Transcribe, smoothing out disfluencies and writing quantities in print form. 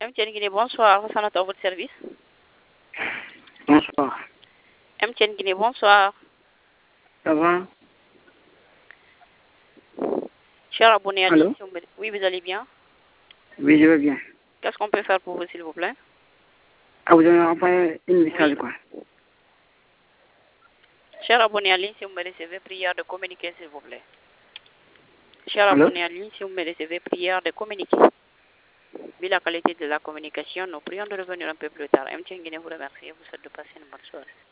MTN Guinée, bonsoir. Sans à votre service. Bonsoir. MTN Guinée, bonsoir. Ça va? Cher abonné à Allô? l'émission. Oui, vous allez bien? Oui, je vais bien. Qu'est-ce qu'on peut faire pour vous, s'il vous plaît? Ah, vous avez envoyé une message, Oui. quoi. Cher abonné à ligne, si vous me recevez, prière de communiquer, s'il vous plaît. Cher Allô? abonné à ligne, si vous me recevez, prière de communiquer. Vu la qualité de la communication, nous prions de revenir un peu plus tard. MTN Guinée vous remercie et vous souhaite de passer une bonne soirée.